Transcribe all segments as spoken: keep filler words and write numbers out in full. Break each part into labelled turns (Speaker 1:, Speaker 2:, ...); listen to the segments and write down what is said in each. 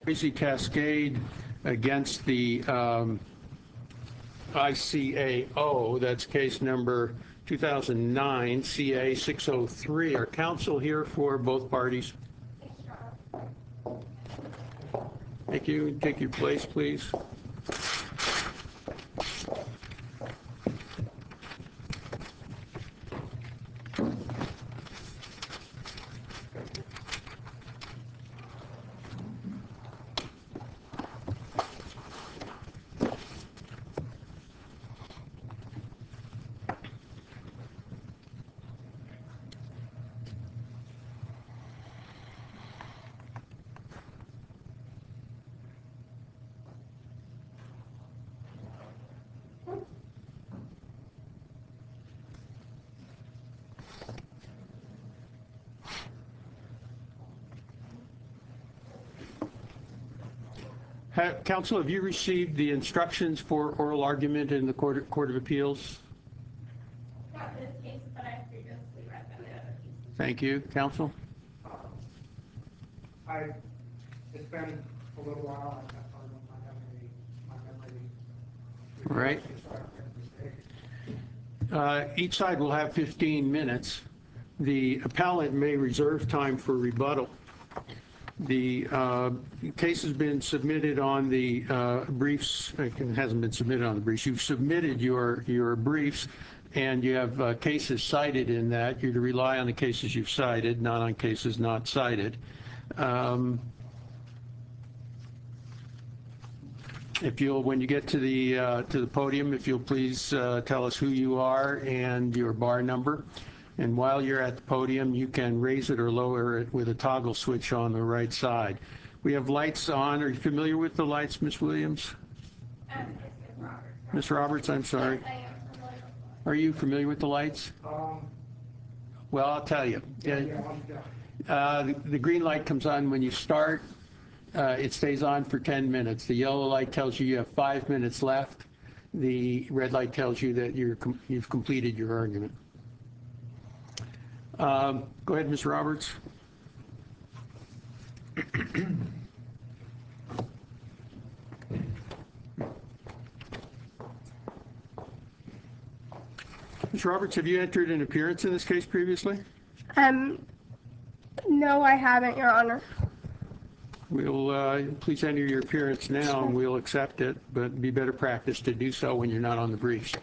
Speaker 1: Boise Cascade against the um, I C A O. That's case number two thousand nine C A six oh three. Are counsel here for both parties? Thank you. Take your place, please. Have, counsel, have you received the instructions for oral argument in the Court, Court of Appeals?
Speaker 2: Not this case, but I previously read them in other cases.
Speaker 1: Thank you. Counsel?
Speaker 3: I, it's been a little while. I have part of my memory, my memory.
Speaker 1: Right. Uh, each side will have fifteen minutes. The appellant may reserve time for rebuttal. The uh, case has been submitted on the uh, briefs. It hasn't been submitted on the briefs. You've submitted your your briefs, and you have uh, cases cited in that. You're to rely on the cases you've cited, not on cases not cited. Um, if you'll, when you get to the uh, to the podium, if you'll please uh, tell us who you are and your bar number. And while you're at the podium, you can raise it or lower it with a toggle switch on the right side. We have lights on. Are you familiar with the lights, Miz Williams?
Speaker 2: Um, it's Miz Roberts.
Speaker 1: Miz Roberts, I'm sorry.
Speaker 2: Yes, I am familiar with them.
Speaker 1: Are you familiar with the lights?
Speaker 3: Um,
Speaker 1: Well, I'll tell you.
Speaker 3: yeah, yeah, yeah.
Speaker 1: Uh, the, the green light comes on when you start. Uh, it stays on for ten minutes. The yellow light tells you you have five minutes left. The red light tells you that you're com you've completed your argument. Um, go ahead, Miz Roberts. Miz Roberts, have you entered an appearance in this case previously?
Speaker 2: Um, no, I haven't, Your Honor.
Speaker 1: We'll uh, please enter your appearance now, and we'll accept it. But it'd be better practice to do so when you're not on the briefs.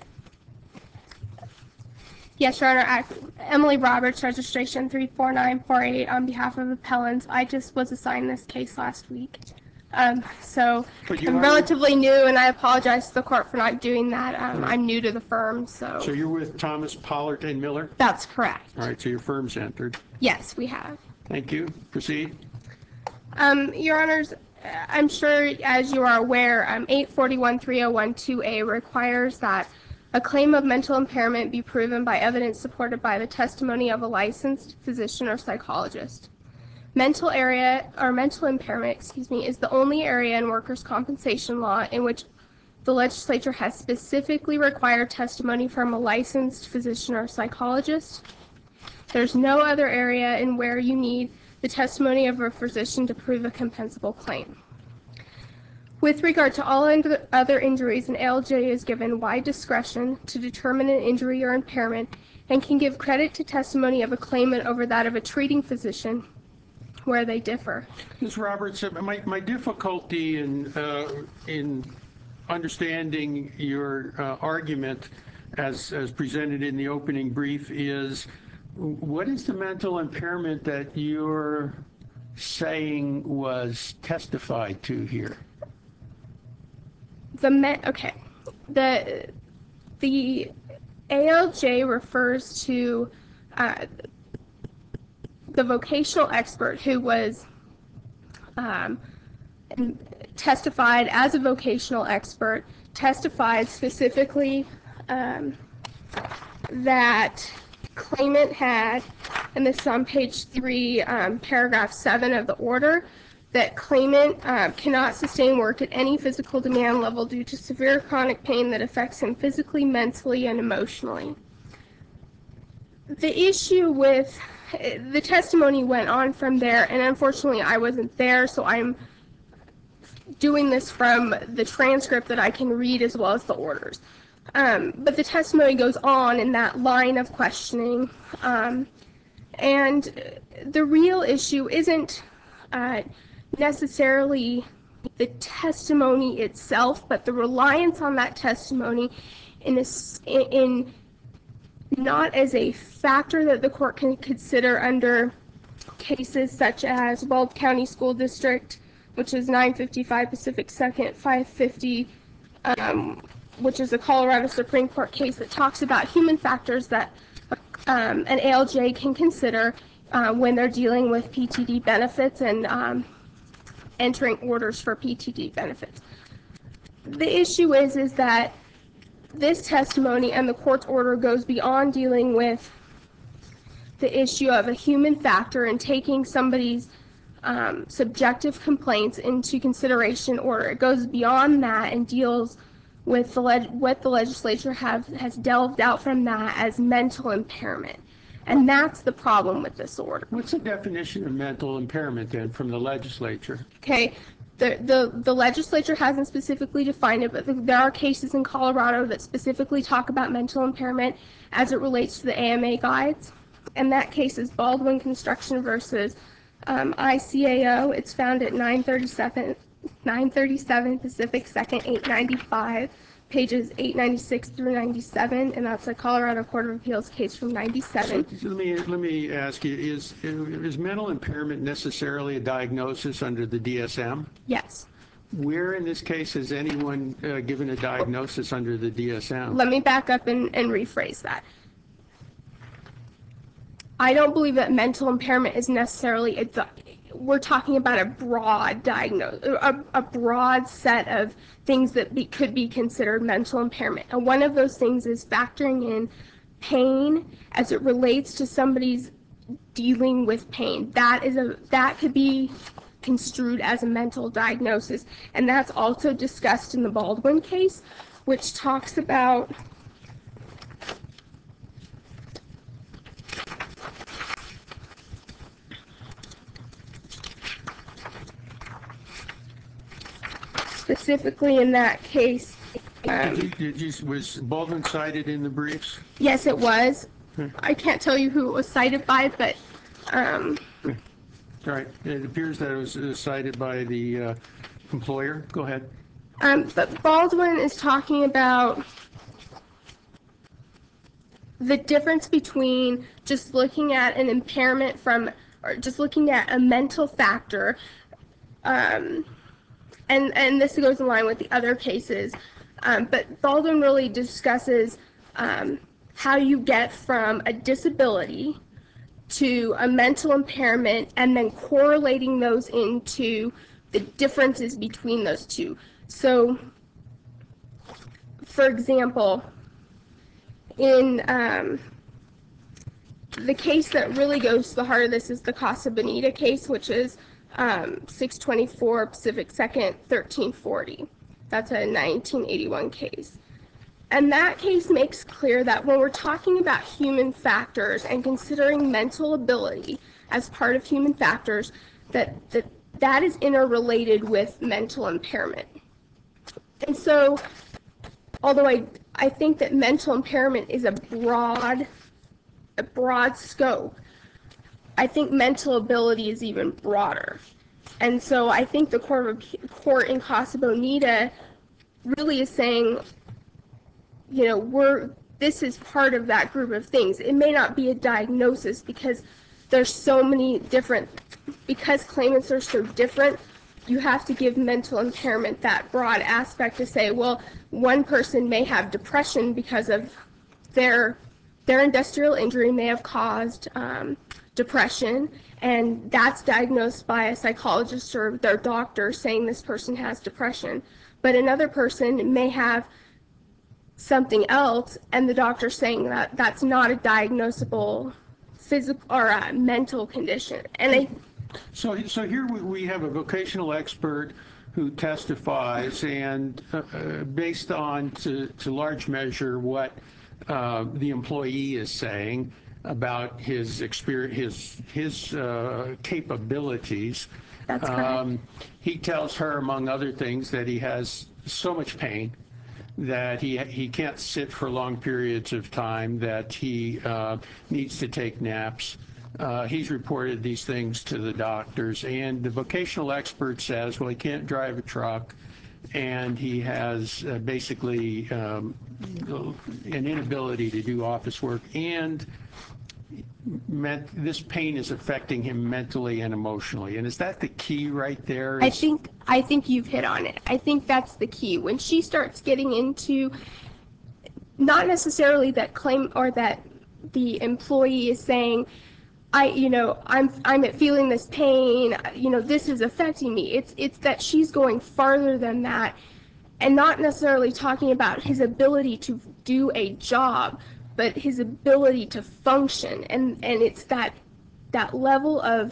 Speaker 2: Yes, Your Honor. I, Emily Roberts, registration three four nine four eight on behalf of appellants. I just was assigned this case last week. Um, so I'm relatively new, and I apologize to the court for not doing that. Um, I'm new to the firm, so.
Speaker 1: So you're with Thomas Pollard and Miller?
Speaker 2: That's correct.
Speaker 1: All right, so your firm's entered.
Speaker 2: Yes, we have.
Speaker 1: Thank you. Proceed.
Speaker 2: Um, Your Honors, I'm sure as you are aware, um, eight forty-one three oh one two A requires that a claim of mental impairment be proven by evidence supported by the testimony of a licensed physician or psychologist. Mental area or mental impairment, excuse me, is the only area in workers' compensation law in which the legislature has specifically required testimony from a licensed physician or psychologist. There's no other area in where you need the testimony of a physician to prove a compensable claim. With regard to all other injuries, an A L J is given wide discretion to determine an injury or impairment and can give credit to testimony of a claimant over that of a treating physician where they differ.
Speaker 1: Miz Roberts, my, my difficulty in, uh, in understanding your uh, argument as, as presented in the opening brief is, what is the mental impairment that you're saying was testified to here?
Speaker 2: The me okay, the the A L J refers to uh, the vocational expert who was um, testified as a vocational expert, testified specifically um, that claimant had, and this is on page three, um, paragraph seven of the order, that claimant uh, cannot sustain work at any physical demand level due to severe chronic pain that affects him physically, mentally, and emotionally. The issue with the testimony went on from there, and unfortunately I wasn't there, so I'm doing this from the transcript that I can read as well as the orders. Um, but the testimony goes on in that line of questioning. Um, and the real issue isn't uh, necessarily the testimony itself, but the reliance on that testimony in, a, in not as a factor that the court can consider under cases such as Weld County School District, which is nine fifty-five Pacific second, five fifty, um, which is a Colorado Supreme Court case that talks about human factors that um, an A L J can consider uh, when they're dealing with P T D benefits and um, entering orders for P T D benefits. The issue is, is that this testimony and the court's order goes beyond dealing with the issue of a human factor and taking somebody's um, subjective complaints into consideration order. It goes beyond that and deals with the leg- what the legislature have, has delved out from that as mental impairment. And that's the problem with this order.
Speaker 1: What's the definition of mental impairment then from the legislature?
Speaker 2: Okay, the, the, the legislature hasn't specifically defined it, but there are cases in Colorado that specifically talk about mental impairment as it relates to the A M A guides. And that case is Baldwin Construction versus um, I C A O. It's found at nine thirty-seven, nine thirty-seven Pacific second, eight ninety-five, pages eight ninety-six through ninety-seven, and that's a Colorado Court of Appeals case from ninety-seven.
Speaker 1: So let me let me ask you: Is is mental impairment necessarily a diagnosis under the D S M?
Speaker 2: Yes.
Speaker 1: Where in this case has anyone uh, given a diagnosis under the D S M?
Speaker 2: Let me back up and, and rephrase that. I don't believe that mental impairment is necessarily a, we're talking about a broad diagnosis, a, a broad set of things that be, could be considered mental impairment. And one of those things is factoring in pain as it relates to somebody's dealing with pain. That is a that could be construed as a mental diagnosis, and that's also discussed in the Baldwin case, which talks about specifically in that case. Um,
Speaker 1: did you, did you, was Baldwin cited in the briefs?
Speaker 2: Yes, it was. I can't tell you who it was cited by, but um,
Speaker 1: All right. It appears that it was uh, cited by the uh, employer. Go ahead.
Speaker 2: um, but Baldwin is talking about the difference between just looking at an impairment from, or just looking at a mental factor, um, and and this goes in line with the other cases. Um, but Baldwin really discusses um, how you get from a disability to a mental impairment and then correlating those into the differences between those two. So, for example, in um, the case that really goes to the heart of this is the Casa Bonita case, which is um, six twenty-four Pacific second, thirteen forty. That's a nineteen eighty-one case. And that case makes clear that when we're talking about human factors and considering mental ability as part of human factors, that that, that is interrelated with mental impairment. And so, although I, I think that mental impairment is a broad, a broad scope, I think mental ability is even broader. And so I think the court, of, court in Casa Bonita really is saying, you know, we're, this is part of that group of things. It may not be a diagnosis because there's so many different, because claimants are so different, you have to give mental impairment that broad aspect to say, well, one person may have depression because of their, their industrial injury may have caused um, depression, and that's diagnosed by a psychologist or their doctor saying this person has depression. But another person may have something else, and the doctor saying that that's not a diagnosable physical or a mental condition. And I,
Speaker 1: So, so here we, we have a vocational expert who testifies, and uh, uh, based on, to, to large measure, what uh, the employee is saying about his experience, his his uh, capabilities.
Speaker 2: That's correct.
Speaker 1: Um, he tells her, among other things, that he has so much pain that he he can't sit for long periods of time, that he uh, needs to take naps. Uh, he's reported these things to the doctors, and the vocational expert says, well, he can't drive a truck, and he has uh, basically um, an inability to do office work, and meant this pain is affecting him mentally and emotionally. And is that the key right there?
Speaker 2: I
Speaker 1: Is-
Speaker 2: think I think you've hit on it. I think that's the key. When she starts getting into not necessarily that claim or that the employee is saying, I, you know, I'm I'm feeling this pain, you know, this is affecting me. It's it's that she's going farther than that and not necessarily talking about his ability to do a job, but his ability to function. And and it's that that level of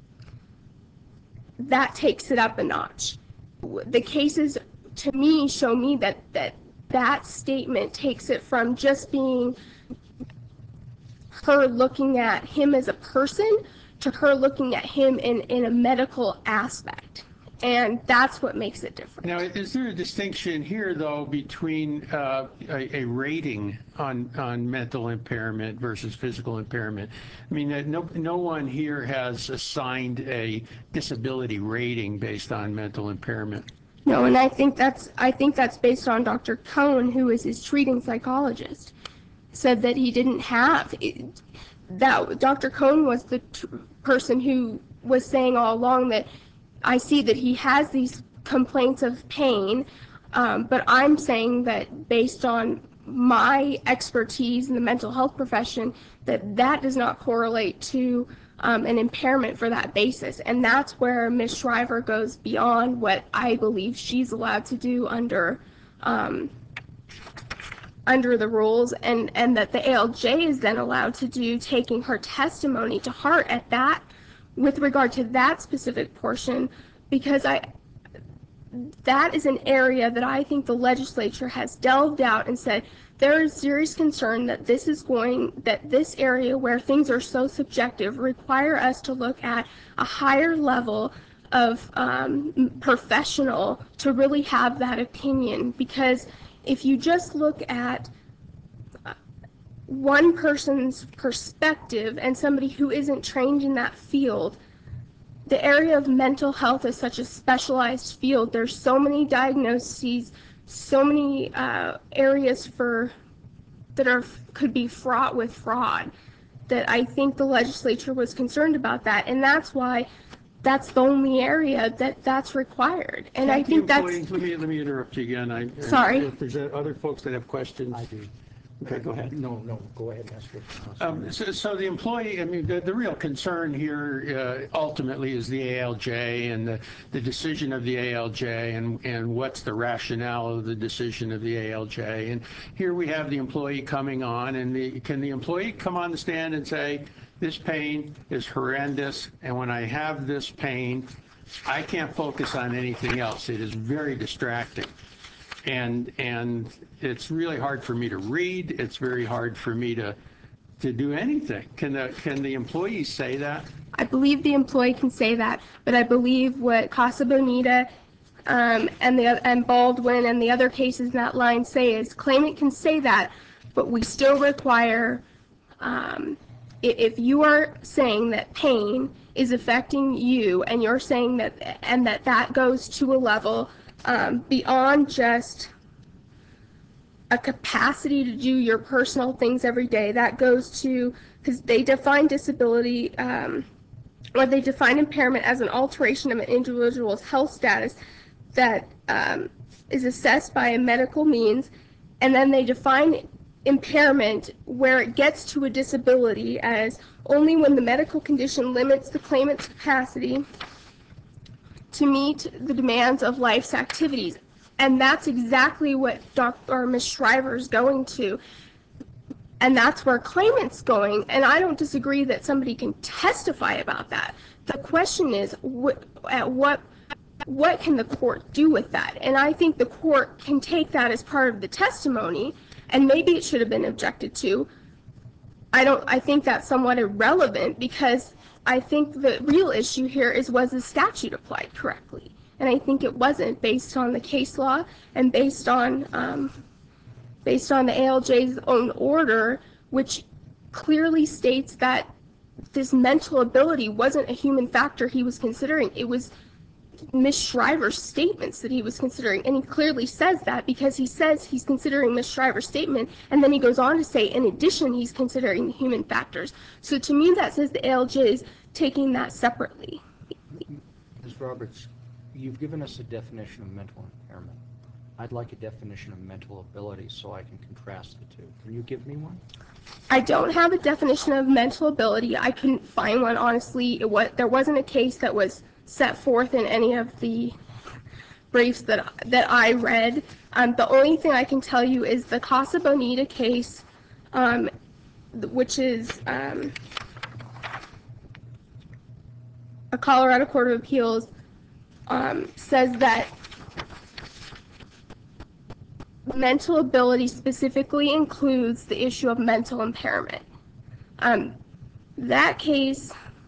Speaker 2: that takes it up a notch. The cases to me show me that that that statement takes it from just being her looking at him as a person to her looking at him in, in a medical aspect. And that's what makes it different.
Speaker 1: Now, is there a distinction here, though, between uh, a, a rating on, on mental impairment versus physical impairment? I mean, uh, no, no one here has assigned a disability rating based on mental impairment.
Speaker 2: No, and I think that's I think that's based on Doctor Cohn, who is his treating psychologist, said that he didn't have it, that Doctor Cohn was the t- person who was saying all along that I see that he has these complaints of pain, um, but I'm saying that based on my expertise in the mental health profession, that that does not correlate to um, an impairment for that basis. And that's where Miz Shriver goes beyond what I believe she's allowed to do under um, under the rules, and, and that the A L J is then allowed to do, taking her testimony to heart at that, with regard to that specific portion, because I, that is an area that I think the legislature has delved out and said, there is serious concern that this is going, that this area where things are so subjective require us to look at a higher level of um, professional to really have that opinion. Because if you just look at one person's perspective and somebody who isn't trained in that field, the area of mental health is such a specialized field. There's so many diagnoses, so many uh, areas for that are could be fraught with fraud, that I think the legislature was concerned about that, and that's why that's the only area that that's required. And I
Speaker 1: Can't the
Speaker 2: think that's
Speaker 1: employees- Let me, let me interrupt you again. I-
Speaker 2: Sorry.
Speaker 1: If there's other folks that have questions.
Speaker 4: I do.
Speaker 1: Okay, go ahead.
Speaker 4: No, no, go ahead, ask your
Speaker 1: Um, So so the employee, I mean, the, the real concern here uh, ultimately is the A L J and the, the decision of the A L J, and, and what's the rationale of the decision of the A L J. And here we have the employee coming on, and the, can the employee come on the stand and say, this pain is horrendous, and when I have this pain, I can't focus on anything else. It is very distracting. And and it's really hard for me to read. It's very hard for me to to do anything. Can the can the employees say that?
Speaker 2: I believe the employee can say that, but I believe what Casa Bonita um, and the and Baldwin and the other cases in that line say is claimant can say that, but we still require, um, i- if you are saying that pain is affecting you and you're saying that and that that goes to a level um, beyond just a capacity to do your personal things every day, that goes to, because they define disability um, or they define impairment as an alteration of an individual's health status that um, is assessed by a medical means, and then they define impairment where it gets to a disability as only when the medical condition limits the claimant's capacity to meet the demands of life's activities. And that's exactly what Doctor Miz Shriver is going to. And that's where claimant's going. And I don't disagree that somebody can testify about that. The question is, wh- at what what can the court do with that? And I think the court can take that as part of the testimony, and maybe it should have been objected to. I don't. I think that's somewhat irrelevant because I think the real issue here is, was the statute applied correctly? And I think it wasn't, based on the case law and based on um, based on the A L J's own order, which clearly states that this mental ability wasn't a human factor he was considering. It was Miz Shriver's statements that he was considering, and he clearly says that because he says he's considering Miz Shriver's statement, and then he goes on to say, in addition, he's considering the human factors. So to me, that says the A L J is taking that separately.
Speaker 4: Miz Roberts, you've given us a definition of mental impairment. I'd like a definition of mental ability so I can contrast the two. Can you give me one?
Speaker 2: I don't have a definition of mental ability. I couldn't find one, honestly. It was, there wasn't a case that was set forth in any of the briefs that that I read. Um, the only thing I can tell you is the Casa Bonita case, um, which is um, a Colorado Court of Appeals, um, says that mental ability specifically includes the issue of mental impairment. Um, that case,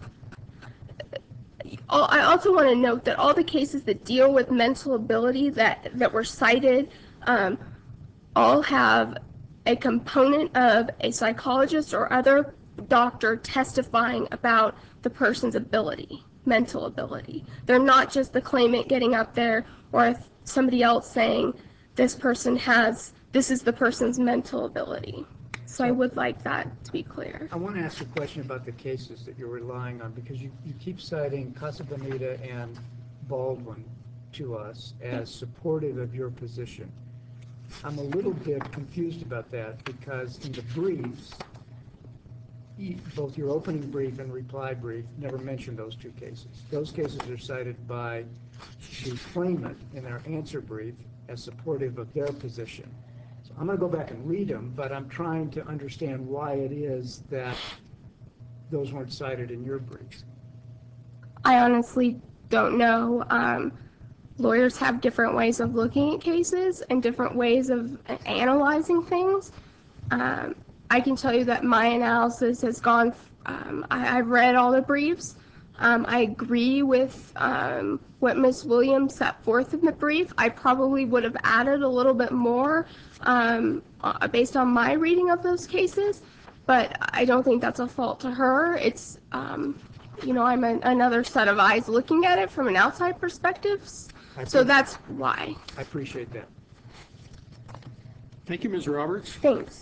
Speaker 2: I also want to note that all the cases that deal with mental ability that, that were cited um, all have a component of a psychologist or other doctor testifying about the person's ability, mental ability. They're not just the claimant getting up there or somebody else saying, this person has, this is the person's mental ability. So I would like that to be clear.
Speaker 5: I want to ask a question about the cases that you're relying on, because you, you keep citing Casa Bonita and Baldwin to us as supportive of your position. I'm a little bit confused about that, because in the briefs, e- both your opening brief and reply brief never mention those two cases. Those cases are cited by the claimant in their answer brief as supportive of their position. So I'm going to go back and read them, but I'm trying to understand why it is that those weren't cited in your briefs.
Speaker 2: I honestly don't know. Um, lawyers have different ways of looking at cases and different ways of analyzing things. Um, I can tell you that my analysis has gone, um, I, I've read all the briefs. Um, I agree with um, what Miz Williams set forth in the brief. I probably would have added a little bit more um, uh, based on my reading of those cases, but I don't think that's a fault to her. It's, um, you know, I'm an, another set of eyes looking at it from an outside perspective, so that's why.
Speaker 5: I appreciate that.
Speaker 1: Thank you, Miz Roberts.
Speaker 2: Thanks.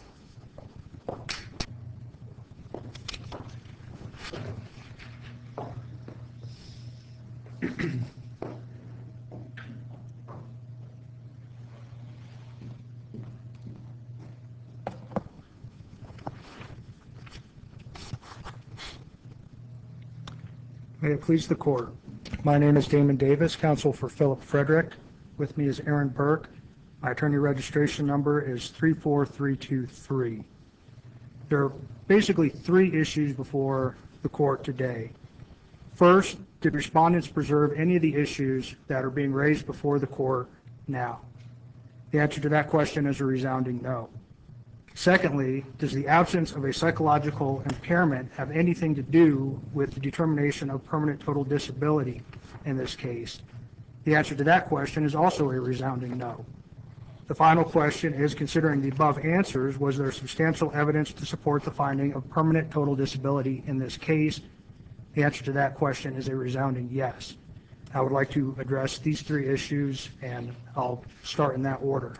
Speaker 6: May it please the court. My name is Damon Davis, counsel for Philip Frederick. With me is Aaron Burke. My attorney registration number is three four three two three. There are basically three issues before the court today. First, did respondents preserve any of the issues that are being raised before the court now? The answer to that question is a resounding no. Secondly, does the absence of a psychological impairment have anything to do with the determination of permanent total disability in this case? The answer to that question is also a resounding no. The final question is, considering the above answers, was there substantial evidence to support the finding of permanent total disability in this case? The answer to that question is a resounding yes. I would like to address these three issues, and I'll start in that order.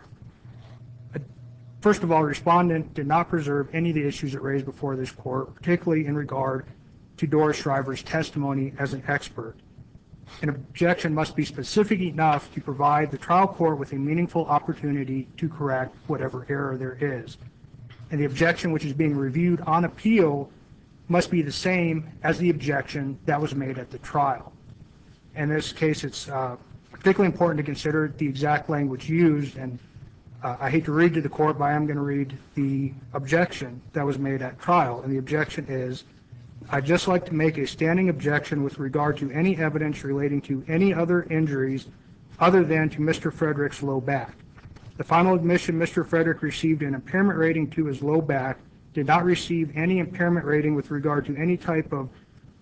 Speaker 6: First of all, respondent did not preserve any of the issues it raised before this court, particularly in regard to Doris Shriver's testimony as an expert. An objection must be specific enough to provide the trial court with a meaningful opportunity to correct whatever error there is. And the objection which is being reviewed on appeal must be the same as the objection that was made at the trial. In this case, it's uh, particularly important to consider the exact language used, and uh, I hate to read to the court, but I am going to read the objection that was made at trial. And the objection is, I'd just like to make a standing objection with regard to any evidence relating to any other injuries other than to Mister Frederick's low back. The final admission Mister Frederick received an impairment rating to his low back, did not receive any impairment rating with regard to any type of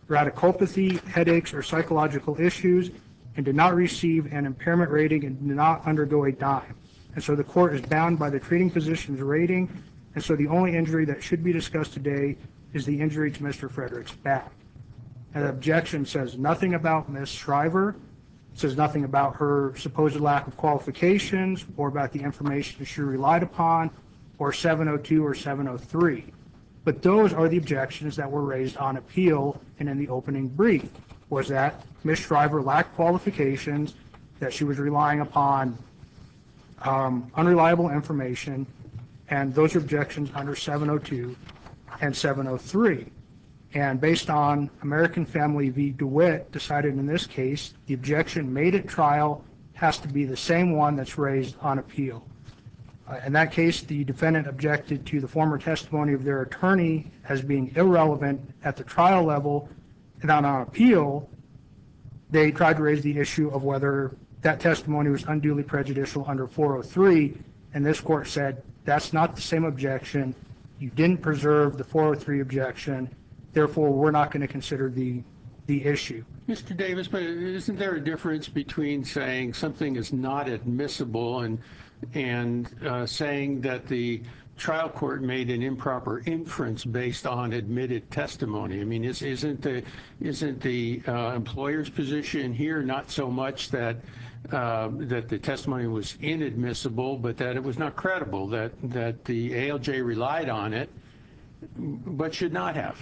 Speaker 6: radicopathy, headaches, or psychological issues, and did not receive an impairment rating and did not undergo a dime. And so the court is bound by the treating physician's rating, and so the only injury that should be discussed today is the injury to Mister Frederick's back. And the objection says nothing about Miz Shriver, says nothing about her supposed lack of qualifications or about the information she relied upon, or seven oh two or seven oh three. But those are the objections that were raised on appeal and in the opening brief, was that Miz Shriver lacked qualifications, that she was relying upon um, unreliable information, and those are objections under seven oh two and seven oh three. And based on American Family v. DeWitt decided in this case, the objection made at trial has to be the same one that's raised on appeal. Uh, in that case, the defendant objected to the former testimony of their attorney as being irrelevant at the trial level, and on, on appeal, they tried to raise the issue of whether that testimony was unduly prejudicial under four oh three, and this court said that's not the same objection. You didn't preserve the four oh three objection, therefore we're not going to consider the the issue.
Speaker 1: Mister Davis, but isn't there a difference between saying something is not admissible and and uh, saying that the trial court made an improper inference based on admitted testimony? I mean, is, isn't the isn't the uh, employer's position here not so much that uh, that the testimony was inadmissible, but that it was not credible, that that the A L J relied on it, but should not have?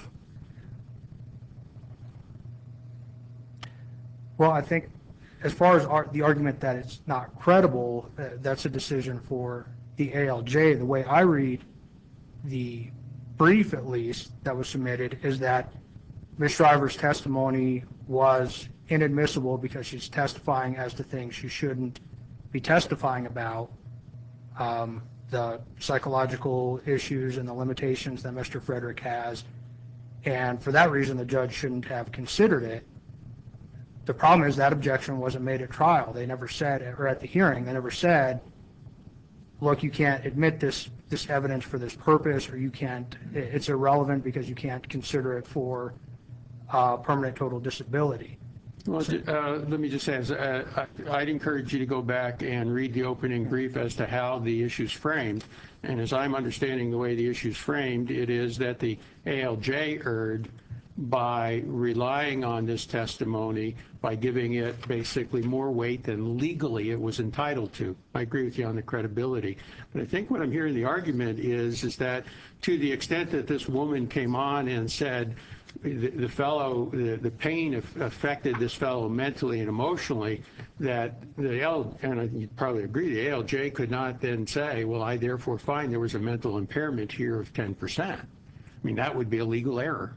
Speaker 6: Well, I think as far as ar- the argument that it's not credible, uh, that's a decision for the A L J. The way I read the brief, at least, that was submitted is that Miz Shriver's testimony was inadmissible because she's testifying as to things she shouldn't be testifying about, um, the psychological issues and the limitations that Mister Frederick has, and for that reason the judge shouldn't have considered it. The problem is that objection wasn't made at trial. They never said, or at the hearing, they never said, look, you can't admit this this evidence for this purpose, or you can't, it's irrelevant because you can't consider it for uh, permanent total disability.
Speaker 1: Well, uh, let me just say, uh, I'd encourage you to go back and read the opening brief as to how the issue's framed. And as I'm understanding the way the issue's framed, it is that the A L J erred by relying on this testimony, by giving it basically more weight than legally it was entitled to. I agree with you on the credibility. But I think what I'm hearing the argument is, is that to the extent that this woman came on and said the, the fellow, the, the pain affected this fellow mentally and emotionally, that the L, and you'd probably agree, the A L J could not then say, well, I therefore find there was a mental impairment here of ten percent. I mean, that would be a legal error.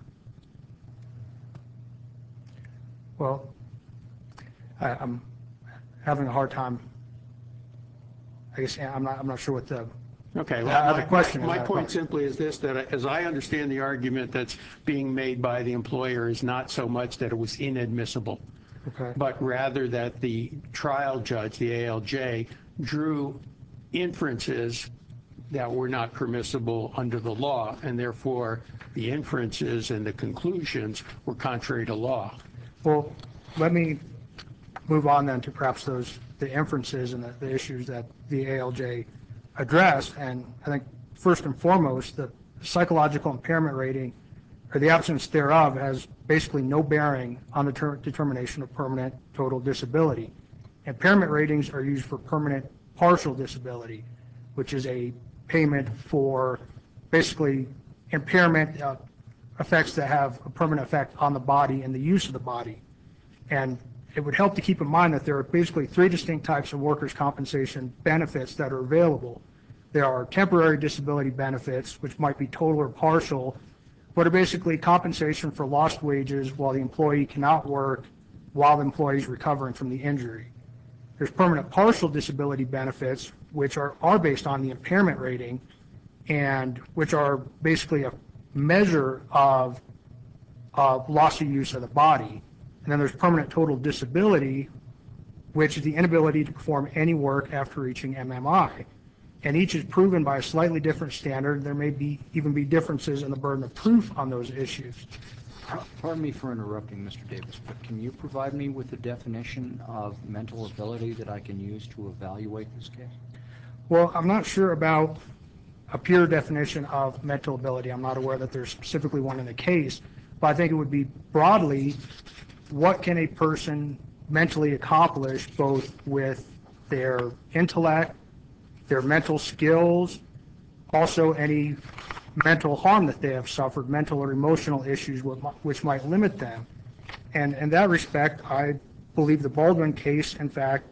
Speaker 6: Well, I, I'm having a hard time. I guess I'm not. I'm not sure what the.
Speaker 1: Okay.
Speaker 6: Well,
Speaker 1: Well,
Speaker 6: the question
Speaker 1: my,
Speaker 6: is
Speaker 1: my point simply is this: that as I understand the argument that's being made by the employer is not so much that it was inadmissible,
Speaker 6: Okay.
Speaker 1: but rather that the trial judge, the A L J, drew inferences that were not permissible under the law, and therefore the inferences and the conclusions were contrary to law.
Speaker 6: Well, let me move on then to perhaps those the inferences and the, the issues that the A L J addressed. And I think first and foremost, the psychological impairment rating, or the absence thereof, has basically no bearing on the ter- determination of permanent total disability. Impairment ratings are used for permanent partial disability, which is a payment for basically impairment uh, effects that have a permanent effect on the body and the use of the body. And it would help to keep in mind that there are basically three distinct types of workers' compensation benefits that are available. There are temporary disability benefits, which might be total or partial, but are basically compensation for lost wages while the employee cannot work while the employee is recovering from the injury. There's permanent partial disability benefits, which are, are based on the impairment rating, and which are basically a measure of uh, loss of use of the body. And then there's permanent total disability, which is the inability to perform any work after reaching M M I. And each is proven by a slightly different standard. There may be even be differences in the burden of proof on those issues.
Speaker 4: Pardon me for interrupting, Mister Davis, but can you provide me with a definition of mental ability that I can use to evaluate this case?
Speaker 6: Well, I'm not sure about a pure definition of mental ability. I'm not aware that there's specifically one in the case, but I think it would be broadly, what can a person mentally accomplish both with their intellect, their mental skills, also any mental harm that they have suffered, mental or emotional issues which might limit them. And in that respect, I believe the Baldwin case, in fact,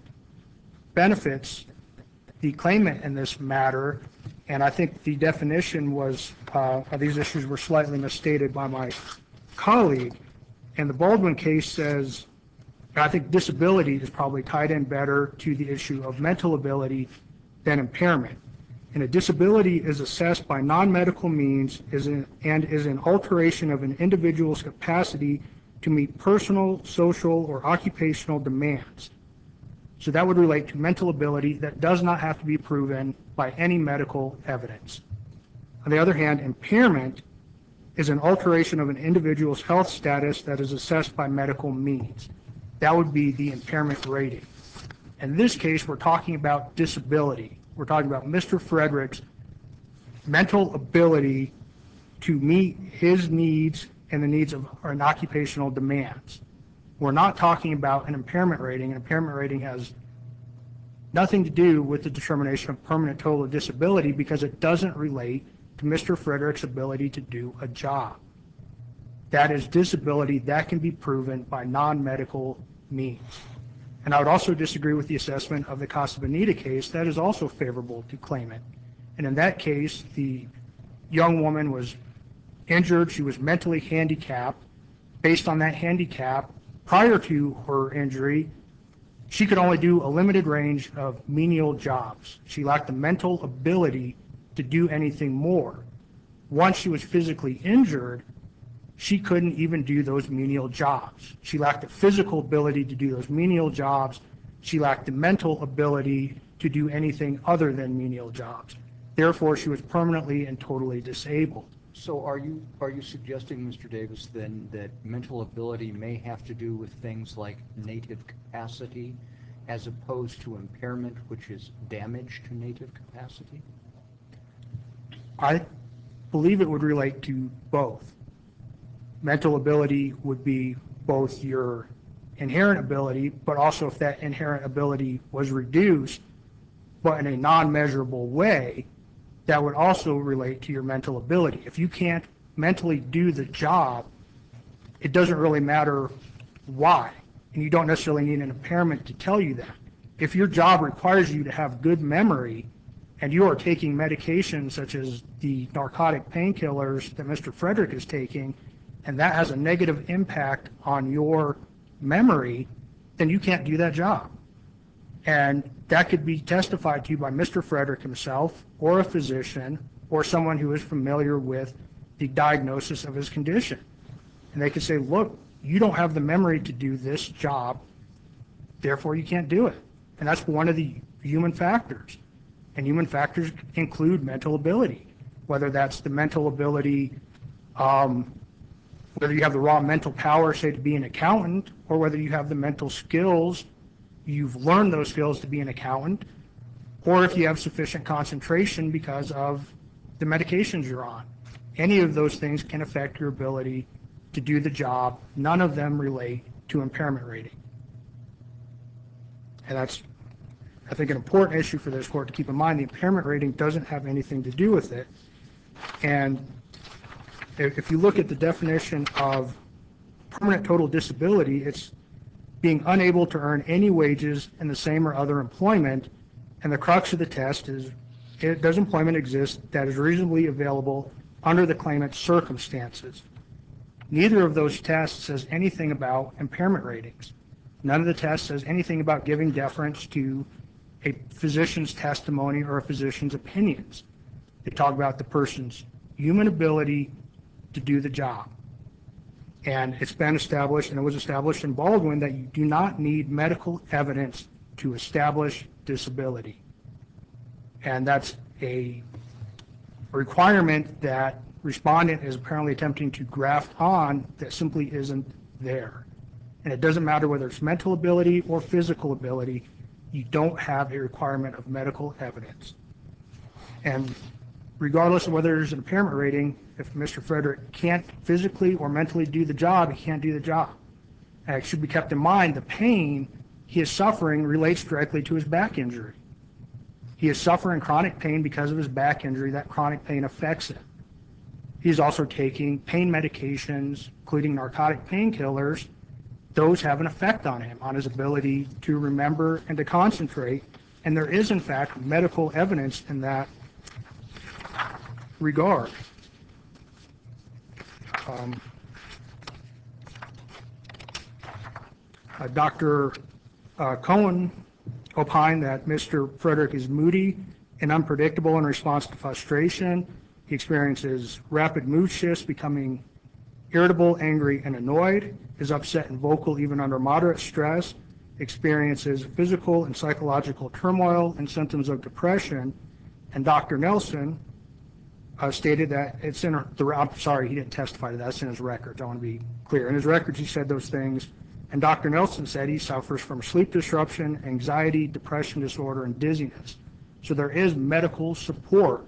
Speaker 6: benefits the claimant in this matter, and I think the definition was, uh, of these issues were slightly misstated by my colleague, and the Baldwin case says, I think disability is probably tied in better to the issue of mental ability than impairment. And a disability is assessed by non-medical means is an, and is an alteration of an individual's capacity to meet personal, social, or occupational demands. So that would relate to mental ability that does not have to be proven by any medical evidence. On the other hand, impairment is an alteration of an individual's health status that is assessed by medical means. That would be the impairment rating. In this case, we're talking about disability. We're talking about Mister Frederick's mental ability to meet his needs and the needs of an occupational demands. We're not talking about an impairment rating. An impairment rating has nothing to do with the determination of permanent total disability because it doesn't relate to Mister Frederick's ability to do a job. That is disability that can be proven by non-medical means. And I would also disagree with the assessment of the Casa Bonita case. That is also favorable to claimant. And in that case, the young woman was injured. She was mentally handicapped. Based on that handicap, prior to her injury, she could only do a limited range of menial jobs. She lacked the mental ability to do anything more. Once she was physically injured, she couldn't even do those menial jobs. She lacked the physical ability to do those menial jobs. She lacked the mental ability to do anything other than menial jobs. Therefore, she was permanently and totally disabled.
Speaker 4: So are you are you suggesting, Mister Davis, then that mental ability may have to do with things like native capacity as opposed to impairment, which is damage to native capacity?
Speaker 6: I believe it would relate to both. Mental ability would be both your inherent ability, but also if that inherent ability was reduced, but in a non-measurable way, that would also relate to your mental ability. If you can't mentally do the job, it doesn't really matter why, and you don't necessarily need an impairment to tell you that. If your job requires you to have good memory, and you are taking medications such as the narcotic painkillers that Mister Frederick is taking, and that has a negative impact on your memory, then you can't do that job. And that could be testified to by Mister Frederick himself, or a physician, or someone who is familiar with the diagnosis of his condition. And they could say, look, you don't have the memory to do this job, therefore you can't do it. And that's one of the human factors. And human factors include mental ability, whether that's the mental ability, um, whether you have the raw mental power, say, to be an accountant, or whether you have the mental skills, you've learned those skills to be an accountant, or if you have sufficient concentration because of the medications you're on. Any of those things can affect your ability to do the job. None of them relate to impairment rating. And that's, I think, an important issue for this court to keep in mind. The impairment rating doesn't have anything to do with it. And if you look at the definition of permanent total disability, it's being unable to earn any wages in the same or other employment. And the crux of the test is, does employment exist that is reasonably available under the claimant's circumstances? Neither of those tests says anything about impairment ratings. None of the tests says anything about giving deference to a physician's testimony or a physician's opinions. They talk about the person's human ability to do the job. And it's been established, and it was established in Baldwin, that you do not need medical evidence to establish disability. And that's a requirement that respondent is apparently attempting to graft on that simply isn't there. And it doesn't matter whether it's mental ability or physical ability, you don't have a requirement of medical evidence. And regardless of whether there's an impairment rating, if Mister Frederick can't physically or mentally do the job, he can't do the job. And it should be kept in mind the pain he is suffering relates directly to his back injury. He is suffering chronic pain because of his back injury. That chronic pain affects him. He's also taking pain medications, including narcotic painkillers. Those have an effect on him, on his ability to remember and to concentrate. And there is, in fact, medical evidence in that regard. Um, uh, Doctor Uh, Cohen opined that Mister Frederick is moody and unpredictable in response to frustration. He experiences rapid mood shifts, becoming irritable, angry, and annoyed, is upset and vocal even under moderate stress, experiences physical and psychological turmoil and symptoms of depression. And Doctor Nelson uh, stated that it's in, the, I'm sorry, he didn't testify to that, it's in his records, I want to be clear. In his records, he said those things. And Doctor Nelson said he suffers from sleep disruption, anxiety, depression disorder, and dizziness. So there is medical support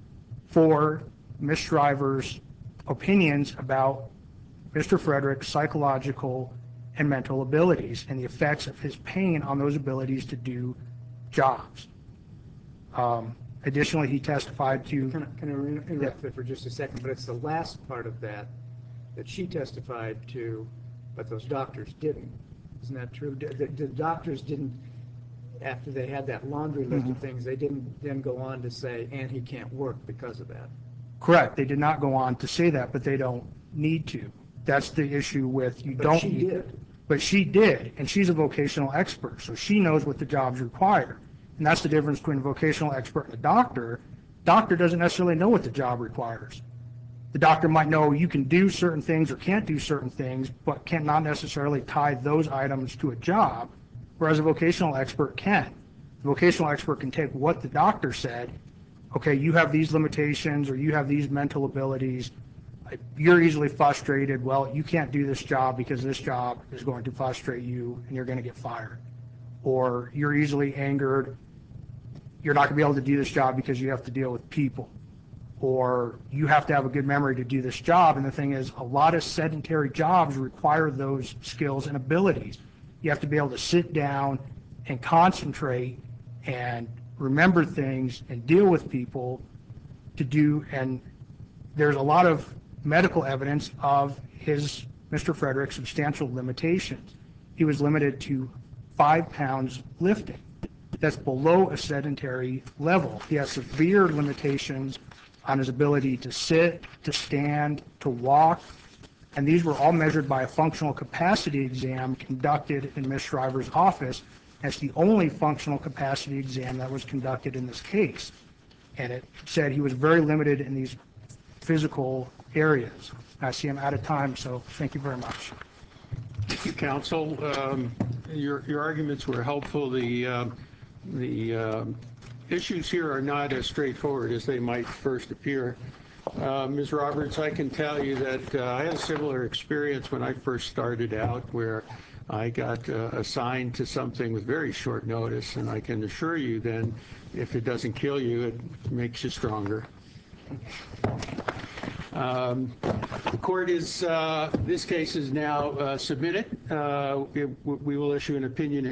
Speaker 6: for Miz Shriver's opinions about Mister Frederick's psychological and mental abilities and the effects of his pain on those abilities to do jobs. Um, additionally, he testified to...
Speaker 5: Can I, can I interrupt yeah. for just a second? But it's the last part of that that she testified to, but those doctors didn't. Isn't that true? The, the, the doctors didn't, after they had that laundry list mm-hmm. of things, they didn't then go on to say, and he can't work because of that.
Speaker 6: Correct. They did not go on to say that, but they don't need to. That's the issue with you
Speaker 5: but
Speaker 6: don't
Speaker 5: she
Speaker 6: need
Speaker 5: did.
Speaker 6: But she did, and she's a vocational expert, so she knows what the jobs require. And that's the difference between a vocational expert and a doctor. Doctor doesn't necessarily know what the job requires. The doctor might know you can do certain things or can't do certain things, but cannot necessarily tie those items to a job, whereas a vocational expert can. The vocational expert can take what the doctor said, okay, you have these limitations or you have these mental abilities, you're easily frustrated, well, you can't do this job because this job is going to frustrate you and you're going to get fired. Or you're easily angered, you're not going to be able to do this job because you have to deal with people. Or you have to have a good memory to do this job. And the thing is, a lot of sedentary jobs require those skills and abilities. You have to be able to sit down and concentrate and remember things and deal with people to do. And there's a lot of medical evidence of his, Mister Frederick's, substantial limitations. He was limited to five pounds lifting. That's below a sedentary level. He has severe limitations on his ability to sit, to stand, to walk, and these were all measured by a functional capacity exam conducted in Miz Shriver's office. That's the only functional capacity exam that was conducted in this case. And it said he was very limited in these physical areas. I see I'm out of time, so thank you very much.
Speaker 1: Thank you, counsel. Um, your, your arguments were helpful. The, uh, the uh, issues here are not as straightforward as they might first appear. Uh, Miz Roberts, I can tell you that uh, I had a similar experience when I first started out, where I got uh, assigned to something with very short notice, and I can assure you then, if it doesn't kill you, it makes you stronger. Um, the court is, uh, this case is now uh, submitted. Uh, it, we will issue an opinion